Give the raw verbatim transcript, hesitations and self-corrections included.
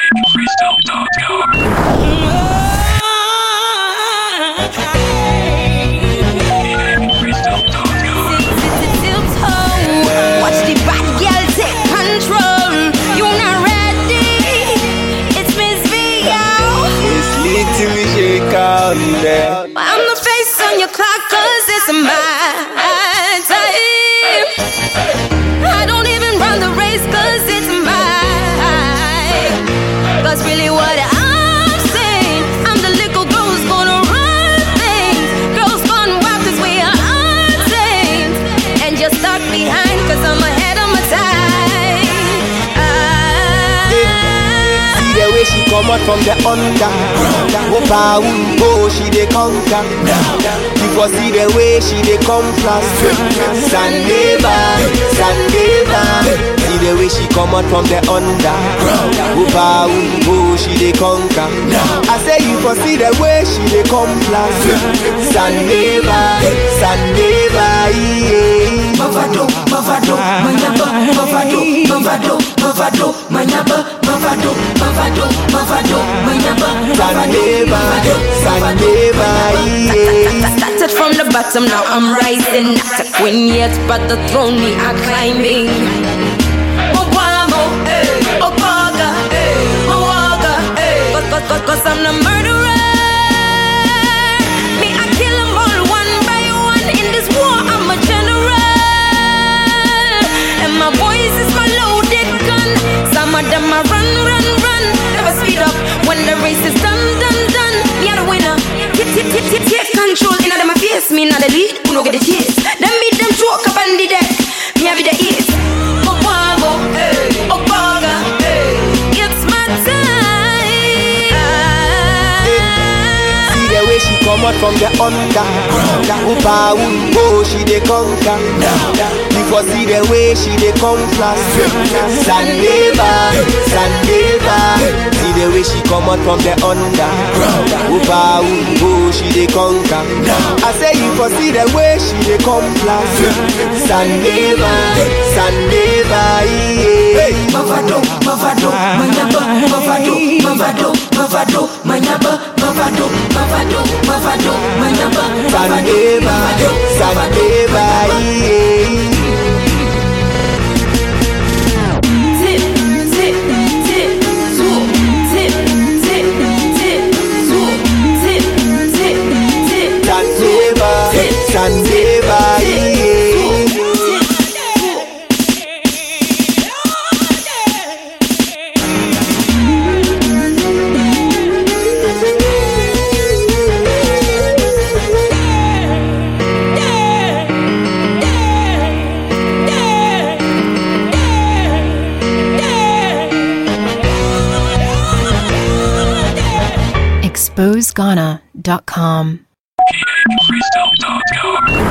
Crystal dot com. Watch the bad girl take control. You not ready? It's Miss V, yo. It's lit till we shake out there. I'm the face on your clock, cause it's my time. I don't even run the race, cause it's mine. Cause really what I'm saying, I'm the little girl who's gonna run things. Girls gonna wild cause we are untamed. And you're stuck behind cause I'm ahead of my time. I... See the way she come out from the under. Opa oh, she dey conquer. Before see the way she dey come fast. Sandeva, Sandeva. See the way she come out from the under. Opa oh, she dey conquer. I say you for see the way she dey come fast. Sandeva, Sandeva, yeah. Mavado, Mavado, Manyaba, Mavado, Mavado, Mavado, Manyaba, Mavado, Mavado, Mavado, Manyaba, Sandeva, Sandeva, yeah. Started from the bottom, now I'm rising. Not a queen yet, but the throne me are climbing. Obama, eh, Obaga, eh, Owaga, eh. Cause, cause, cause, cause I'm the murderer. Me, I kill them all one by one. In this war, I'm a general. And my voice is my loaded gun. Some of them I run, run, run. Never speed up when the race is done, done, done. Me are the winner. Take, take, take, take, take control. In them my face, me not the lead. Who no get the chase? Them meet them choke up on the deck. Me have the ears. Owago, eh, Obaga, eh. It's my time. See the way she come out from the under. Opa oh, she dey conquer. Before see the way she dey come fast. Sandeva, Sandeva. See the way she come out from the under. Opa oh, she dey conquer. I say you for see the way she dey come fast. Sandeva, Sandeva, yeah. Mavado, Mavado, Manyaba, Mavado, Mavado, Mavado, Manyaba, Mavado, Mavado, Mavado, Manyaba, Sandeva, Sandeva, yeah. Tip, tip, tip, swoop. Tip, tip, tip, swoop. Tip, tip, tip, Sandeva, Sandeva, yeah. expose ghana dot com. Crystal dot com.